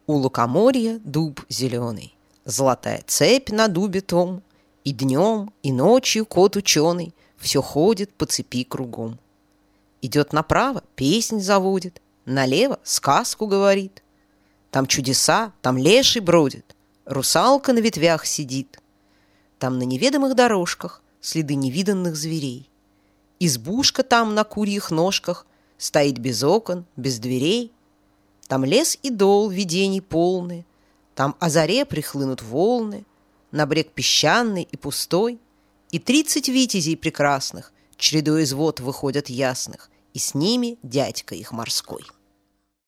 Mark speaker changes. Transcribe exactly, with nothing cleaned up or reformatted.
Speaker 1: У лукоморья дуб зеленый, золотая цепь на дубе том, и днем, и ночью кот-ученый все ходит по цепи кругом. Идет направо, песнь заводит, налево сказку говорит. Там чудеса, там леший бродит, русалка на ветвях сидит. Там на неведомых дорожках следы невиданных зверей. Избушка там на курьих ножках стоит без окон, без дверей. Там лес и дол видений полны, там о заре прихлынут волны, на брег песчаный и пустой, и тридцать витязей прекрасных чередой из вод выходят ясных, и с ними дядька их морской.